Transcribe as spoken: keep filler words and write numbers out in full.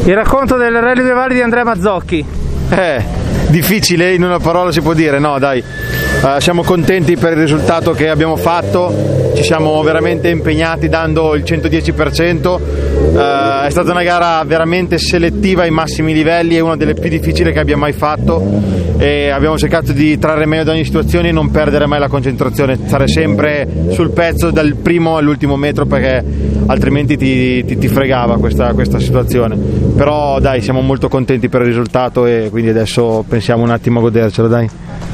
Il racconto del Rally Due Valli di Andrea Mazzocchi. Eh, difficile, in una parola si può dire, no dai, uh, siamo contenti per il risultato che abbiamo fatto, ci siamo veramente impegnati dando il centodieci per cento, uh, è stata una gara veramente selettiva ai massimi livelli, è una delle più difficili che abbiamo mai fatto e abbiamo cercato di trarre meglio da ogni situazione e non perdere mai la concentrazione, stare sempre sul pezzo dal primo all'ultimo metro perché altrimenti ti, ti, ti fregava questa, questa situazione. Però dai, siamo molto contenti per il risultato e quindi adesso pensiamo un attimo a godercelo, dai.